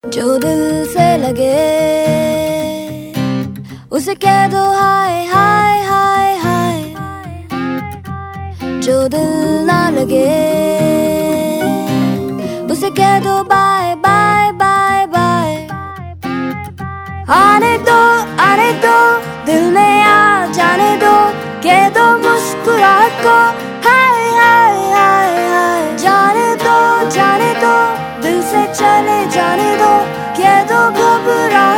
जो दिल से लगे उसे कह दो हाय हाय हाय हाय, जो दिल ना लगे उसे कह दो बाय बाय बाय बाय। आने दो दिल में आ जाने दो, कह दो मुस्कुराहट को हाय हाय हाय हाय। जाने दो दिल से चले जाने दो, कह दो घबरा